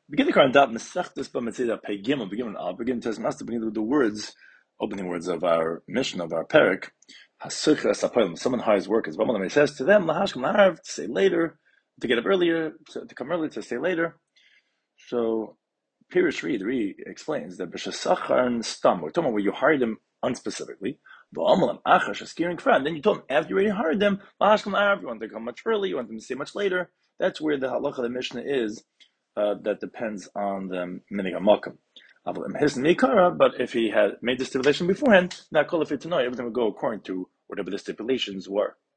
Begin the current dot Mesechtes B'Metzida Pei Gimel. Begin to master. Begin with the words, opening words of our mission of our parak. Hasuchas Apolim. Someone hires workers. It says to them, Lahashkem Laharav, to say later, to get up earlier, to come early, to stay later. So Pirish Reed explains that B'Shesachar and Stam. We're talking about where you hired them unspecifically. Then you told them after you already hired them, Lahashkem Laharav, you want them to come much early, you want them to stay much later. That's where the halacha of the Mishnah is. That depends on the minig hamakom. But if he had made the stipulation beforehand, not call it to know, everything would go according to whatever the stipulations were.